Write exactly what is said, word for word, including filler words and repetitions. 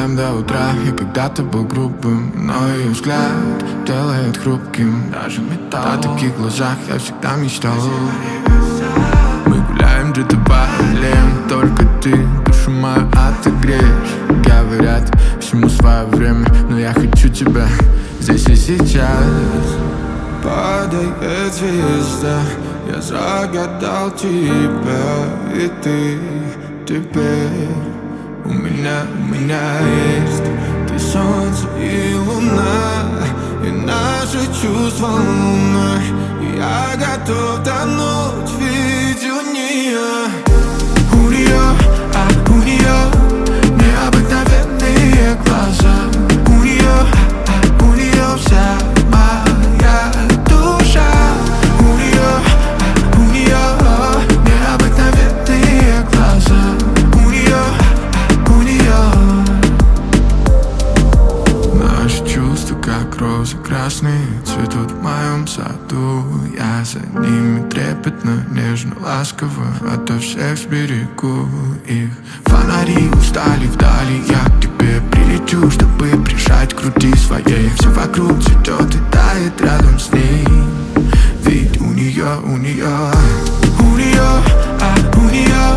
гуляем до утра. И когда-то был грубым, но ее взгляд делает хрупким даже металл. О таких глазах я всегда мечтал. Мы гуляем где-то по аллеям, только ты душу мою отогреешь. Говорят, всему свое время, но я хочу тебя здесь и сейчас. Падает звезда, я загадал тебя, и ты теперь у меня, у меня есть. Ты солнце и луна, и наши чувства луна. Я готов тонуть в виде нее. У нее, а у нее необыкновенные глаза. У нее, а у нее вся моя душа. У нее, а у нее необыкновенные глаза. У нее, а у нее наши чувства, как розы красные, цветут в моем саду. Я за ними трепетно, нежно, ласково ото всех берегу их. Фонари устали вдали, я к тебе прилечу, чтобы прижать к груди своей. Все вокруг цветет и тает рядом с ней. Ведь у нее, у нее, у нее, а у нее